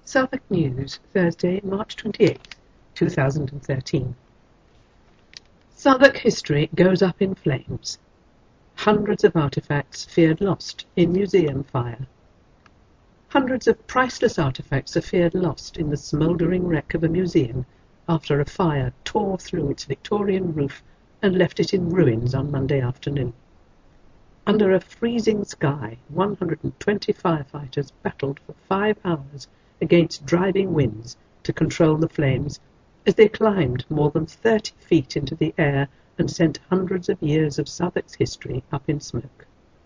Southwark News, Thursday, March 28, 2013. Southwark history goes up in flames. Hundreds of artefacts feared lost in museum fire. Hundreds of priceless artefacts are feared lost in the smouldering wreck of a museum after a fire tore through its Victorian roof and left it in ruins on Monday afternoon. Under a freezing sky, 120 firefighters battled for 5 hours against driving winds to control the flames as they climbed more than 30 feet into the air and sent hundreds of years of Southwark's history up in smoke.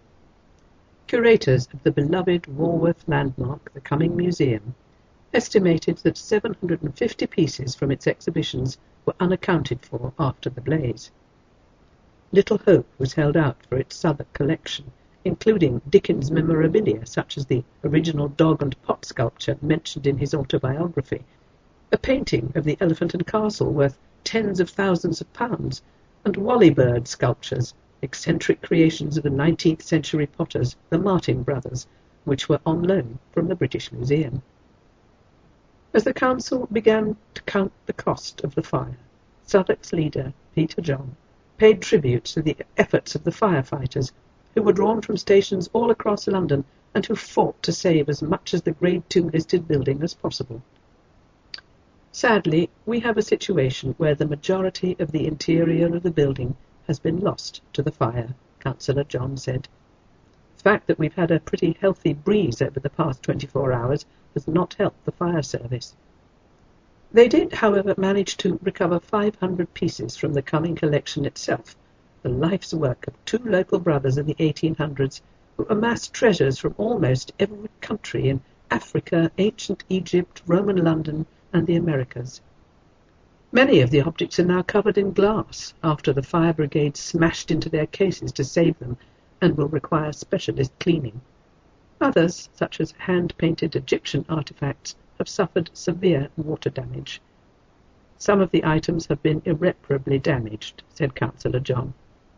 Curators of the beloved Walworth landmark, the Cumming Museum, estimated that 750 pieces from its exhibitions were unaccounted for after the blaze. Little hope was held out for its Southwark collection, including Dickens memorabilia such as the original dog and pot sculpture mentioned in his autobiography, a painting of the Elephant and Castle worth tens of thousands of pounds, and Wallybird sculptures, eccentric creations of the 19th century potters, the Martin brothers, which were on loan from the British Museum. As the council began to count the cost of the fire, Southwark's leader, Peter John, paid tribute to the efforts of the firefighters who were drawn from stations all across London and who fought to save as much as the Grade 2 listed building as possible. Sadly, we have a situation where the majority of the interior of the building has been lost to the fire, Councillor John said. The fact that we've had a pretty healthy breeze over the past 24 hours has not helped the fire service. They did, however, manage to recover 500 pieces from the Cumming collection itself, the life's work of 2 local brothers in the 1800s who amassed treasures from almost every country in Africa, ancient Egypt, Roman London, and the Americas. Many of the objects are now covered in glass after the fire brigade smashed into their cases to save them and will require specialist cleaning. Others, such as hand-painted Egyptian artifacts, have suffered severe water damage. Some of the items have been irreparably damaged, said Councillor John.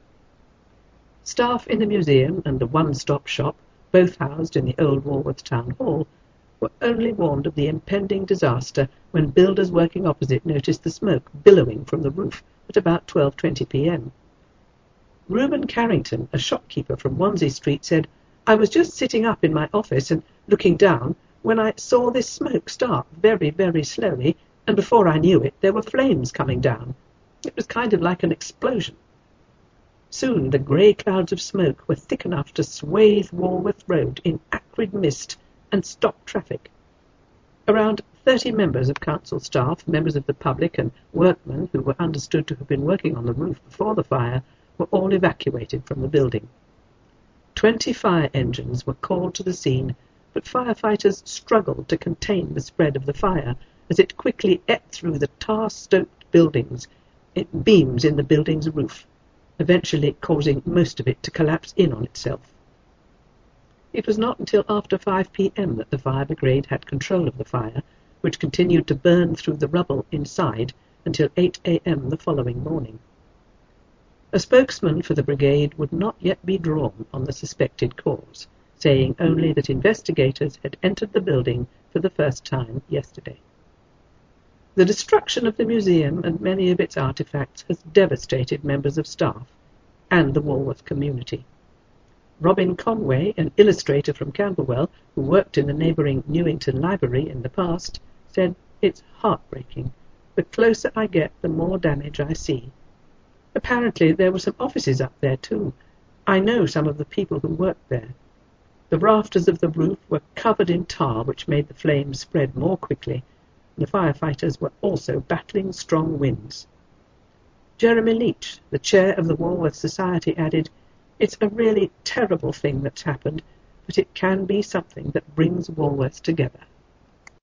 Staff in the museum and the one-stop shop, both housed in the old Walworth Town Hall, were only warned of the impending disaster when builders working opposite noticed the smoke billowing from the roof at about 12:20 p.m. Reuben Carrington, a shopkeeper from Wandsey Street, said, "I was just sitting up in my office and looking down when I saw this smoke start very, very slowly, and before I knew it, there were flames coming down. It was kind of like an explosion." Soon the grey clouds of smoke were thick enough to swathe Walworth Road in acrid mist and stop traffic. Around 30 members of council staff, members of the public, and workmen who were understood to have been working on the roof before the fire were all evacuated from the building. 20 fire engines were called to the scene, but firefighters struggled to contain the spread of the fire as it quickly ate through the tar-stoked beams in the building's roof, eventually causing most of it to collapse in on itself. It was not until after 5 p.m. that the fire brigade had control of the fire, which continued to burn through the rubble inside until 8 a.m. the following morning. A spokesman for the brigade would not yet be drawn on the suspected cause, saying only that investigators had entered the building for the first time yesterday. The destruction of the museum and many of its artefacts has devastated members of staff and the Walworth community. Robin Conway, an illustrator from Camberwell, who worked in the neighbouring Newington Library in the past, said, "It's heartbreaking. The closer I get, the more damage I see. Apparently there were some offices up there too. I know some of the people who worked there. The rafters of the roof were covered in tar, which made the flames spread more quickly. The firefighters were also battling strong winds." Jeremy Leach, the chair of the Walworth Society, added, "It's a really terrible thing that's happened, but it can be something that brings Walworth together."